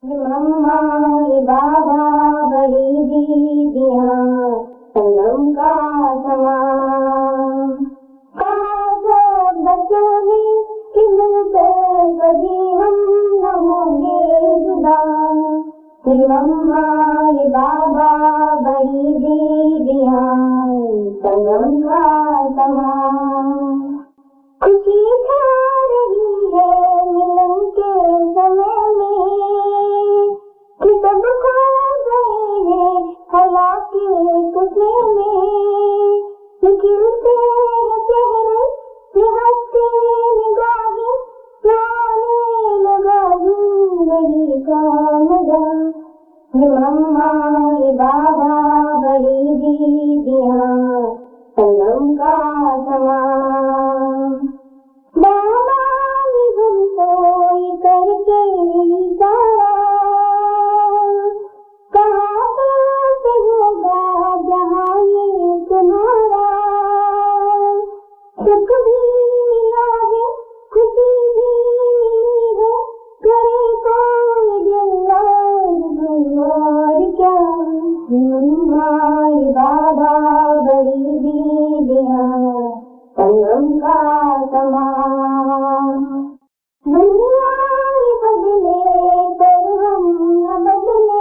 मम्मा ये बाबा बड़ी दीदियाँ संगम का समान कहा सब बच्चों ने कि मिलते कभी हम न होंगे जुदा। मम्मा ये बाबा बड़ी दीदियाँ संगम का समान खुशी छा रही है मिलन के समय में कि सब खो गए हैं हया के खुशे में निखिलते हैं चेहरे से हंसते निगाहें आने लगा जिंदगी का मजा। मम्मा ये बाबा बड़ी दीदियाँ संगम का समान बाबा ने हमको ये करके इशारा कहा से होगा जहाँ ये तुम्हारा सुख भी मिला है खुशी भी मिली है करे कौन दिल और क्या। हमारी बाबा बड़ी दीदियाँ संगम का समान दुनिया बदले पर हम न बदले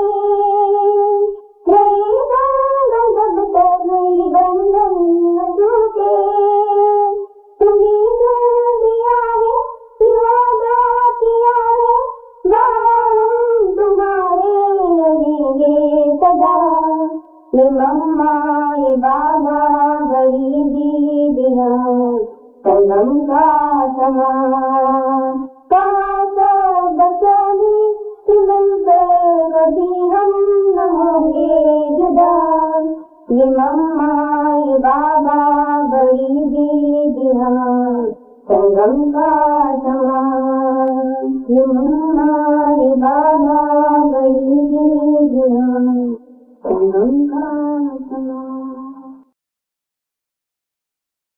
रहेगा जब तक ये बंधन न टूटे। तुम्हें जो दिया है वादा किया है हम तुम्हारे रहेंगे सदा। मम्मा ये बाबा बड़ी दीदियाँ संगम का समान कहा सब बच्चों ने कि मिलकर कभी हम न होंगे जुदा। ये मम्मा ये बाबा बड़ी दीदियाँ संगम का समान। ये मम्मा